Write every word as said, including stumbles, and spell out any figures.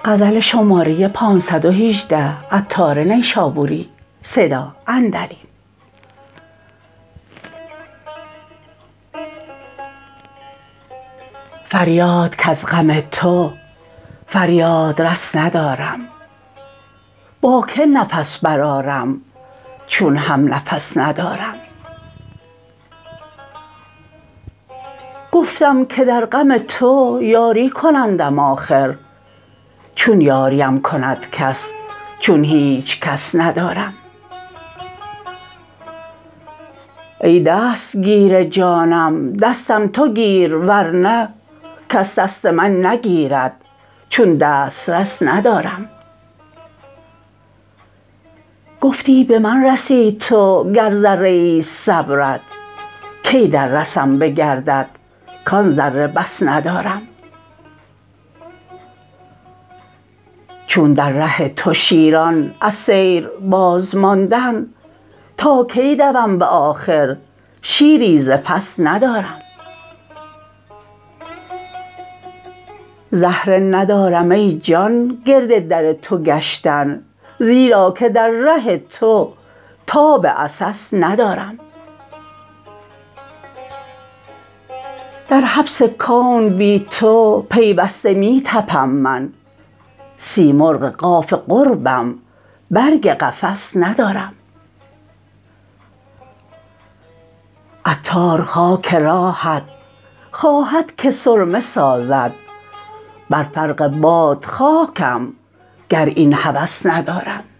غزل شماره پانصد و هجده عطار نیشابوری صدا اندریم. فریاد کز غم تو فریاد رس ندارم، با که نفس برآرم چون هم نفس ندارم. گفتم که در غم تو یاری کنندم آخر، چون یاریم کند کس چون هیچ کس ندارم. ای دستگیر جانم دستم تو گیر، ورنه کس دست من نگیرد چون دسترس ندارم. گفتی به من رسی تو گر ذره ایست صبرت، کی در رسم به گردت کان ذره بس ندارم. چون در ره تو شیران از سیر باز ماندند، تا کی دوم به آخر شیری ز پس ندارم. زهره ندارم ای جان گرد در تو گشتن، زیرا که در ره تو تاب عسس ندارم. در حبس کون بی تو پیوسته می تپم من، سیمرغ قاف قربم برگ قفس ندارم. عطار خاک راهت خواهد که سرمه سازد، بر فرق باد خاکم گر این هوس ندارم.